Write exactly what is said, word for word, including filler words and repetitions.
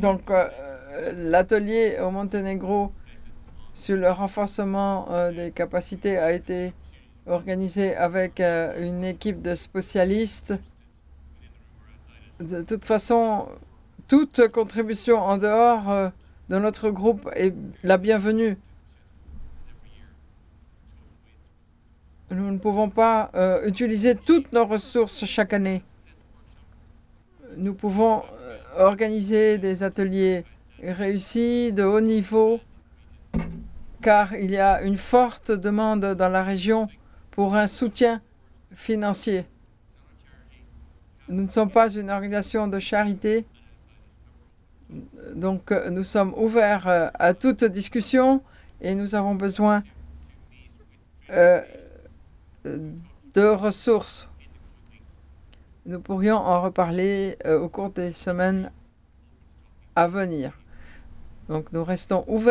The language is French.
Donc, euh, l'atelier au Monténégro sur le renforcement euh, des capacités a été organisé avec euh, une équipe de spécialistes. De toute façon, toute contribution en dehors euh, de notre groupe est la bienvenue. Nous ne pouvons pas euh, utiliser toutes nos ressources chaque année. Nous pouvons euh, organiser des ateliers réussis de haut niveau car il y a une forte demande dans la région pour un soutien financier. Nous ne sommes pas une organisation de charité, donc euh, nous sommes ouverts euh, à toute discussion et nous avons besoin euh, de ressources. Nous pourrions en reparler euh, au cours des semaines à venir. Donc nous restons ouverts.